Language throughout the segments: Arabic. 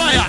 الضايع.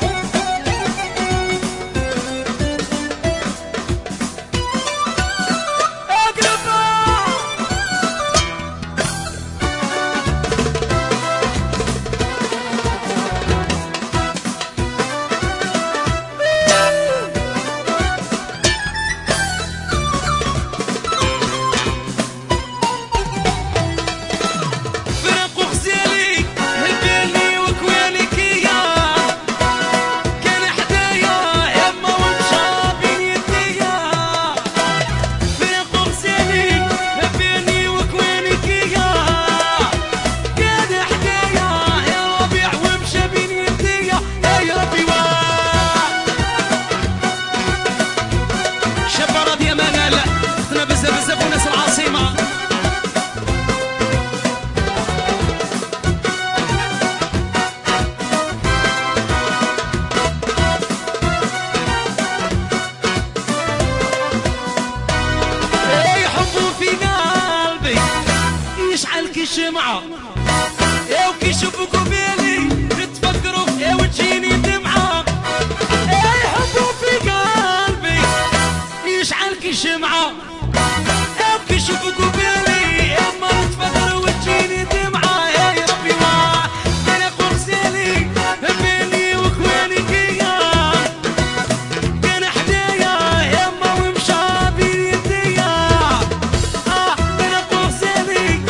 شمعة يا وكيشوفوا قبيلي تتفكروا يا وتجيني دمعة يا يحبوا في قلبي يشعل كي شمعة يا وكيشوفوا قبيلي يا ما تفكروا وتجيني دمعة يا ربي واه انا قرسيلي بيني وكويني كيا كان حدايا يا ما ومشى بين يديا انا قرسيلي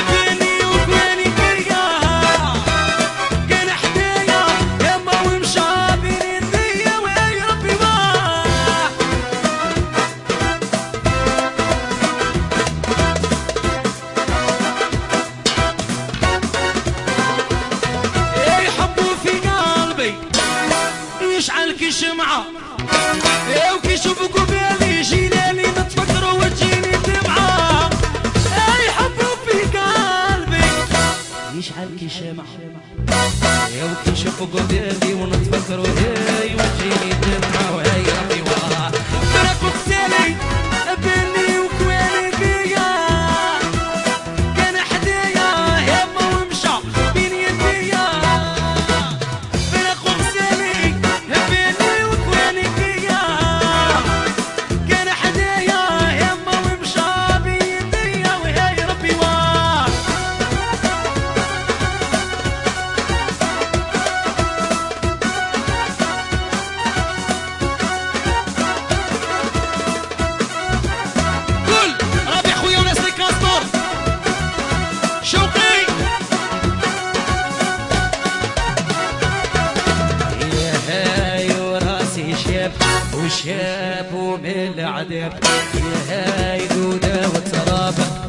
يشعل كي شمعة يا وكيشوفوا قبيلي جينالي نتفكروا وتجيني دمعة يا يحبوا في قلبي يشعل كي شمعة يا وكيشوفوا قبيلي ونتفكروا هاي وتجيني دمعة وهاي ربي واه فرقوا قتالي بيني وكويني كيا كان حدايا يا ما ومشى بين يديا وشاب ومن العذاب يا هاي دودة وترابة